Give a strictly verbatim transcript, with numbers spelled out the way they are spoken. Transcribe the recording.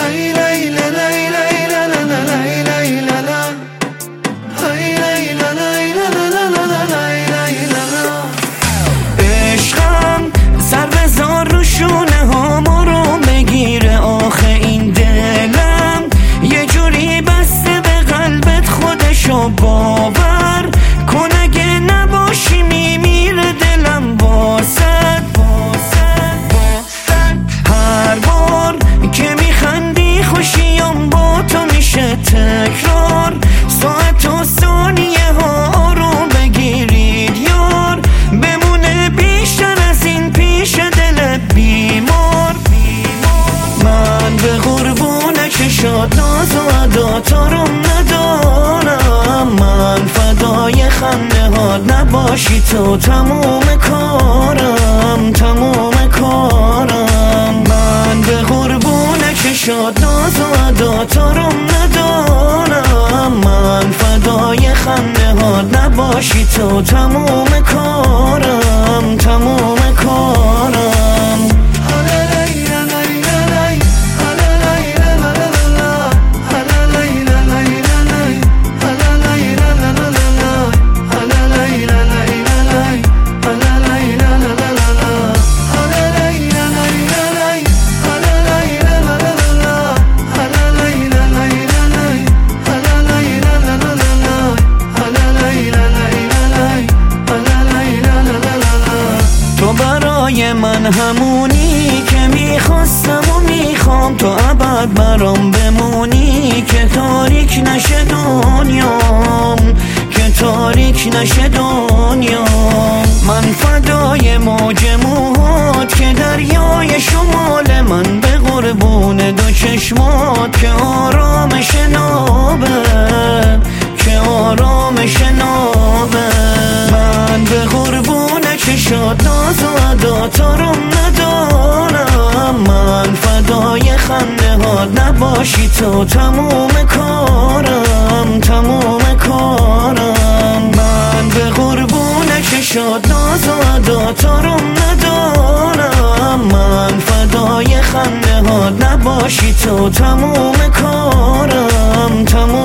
عشقم سر بزار رو شونه هامو رو بگیره، آخه این دلم یه جوری بسته به قلبت، خودشو باور کن اگه نباشی میمیره دلم واسد. هر بار که میخندی خوشیام با تو میشه تکرار، ساعت و ثانیه ها رو بگیرید یار، بمونه بیشتر از این پیش دل بیمار. من به قربون چشات ناز و عداتا رو ندارم، من فدای خنده هات نباشی تو تموم کارم، تموم کارم. من به قربون چشات ناز و عداتا رو ندارم، من فدای خنده هات نباشی تو تموم کارم، تموم کارم. من همونی که میخواستم و میخوام، تو ابد برام بمونی که تاریک نشه دنیام، که تاریک نشه دنیام. من فدای موج موهات که دریای شمال، من به قربون دو چشمات که آرامش نابه، که آرامش نابه. من به قربون چشات ناز و عداتا رو ندارم، من فدای خنده هات نباشی تو تموم کارم، تموم کارم. من به قربون چشات ناز و عداتا رو ندارم، من فدای خنده هات نباشی تو تموم کارم، تموم